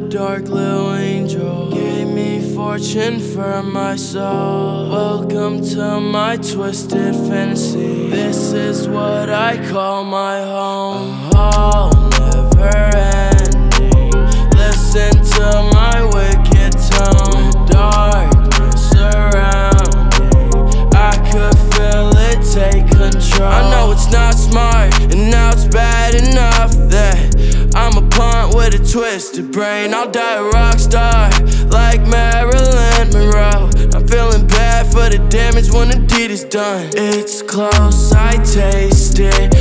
dark little angel gave me fortune for my soul. Welcome to my twisted fantasy. This is what I call my home. A hall never ending. Listen to my wicked tone. With darkness surrounding, I could feel it take control. I know it's not smart, and now it's bad enough that I'm a punt with a twisted brain. I'll die a rock star like Marilyn Monroe. I'm feeling bad for the damage when the deed is done. It's close, I taste it.